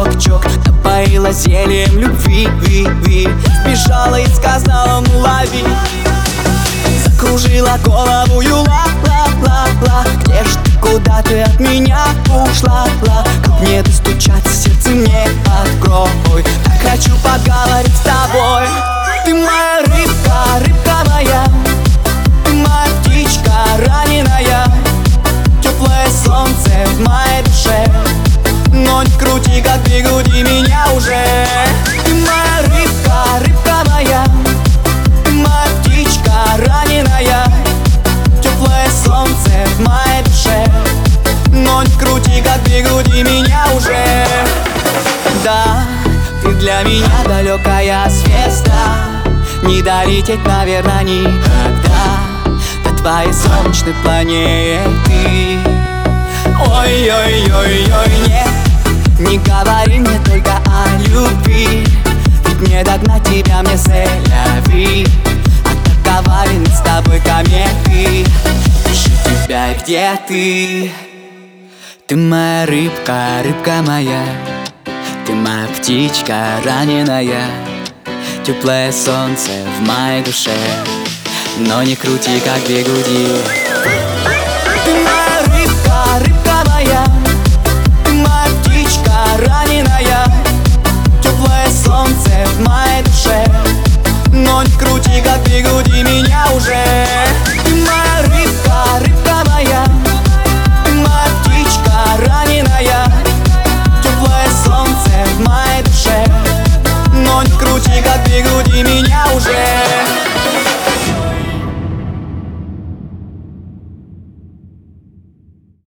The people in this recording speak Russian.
чок-чок, напоила зельем любви, сбежала и сказала: ну лови. Закружила голову ла-ла-ла-ла. Где ж ты, куда ты от меня ушла? Как мне достучаться, сердце мне открой. Так хочу поговорить с тобой. Ты моя рыбка, рыбка моя, ты моя птичка раненая, теплое солнце в моей душе. Но не крути, как бигуди меня уже. Ты моя рыбка, рыбка моя, ты моя птичка раненая, теплое солнце в моей душе. Но не крути, как бигуди меня уже. Да, ты для меня далекая звезда, не долететь, наверное, никогда до твоей солнечной планеты. Ой-ой-ой-ой, нет, не говори мне только о любви, ведь мне догнать тебя, мне селяви. Атаковали мы с тобой кометы. Ищу тебя, где ты? Ты моя рыбка, рыбка моя, ты моя птичка раненая, теплое солнце в моей душе. Но не крути, как бигуди. Ты моя рыбка, рыбка моя, ты моя птичка раненая, теплое солнце в моей душе. Но не крути, как бигуди меня уже. Ты моя рыбка, рыбка моя, ты моя птичка раненая, теплое солнце в моей душе. Но не крути, как бигуди меня уже.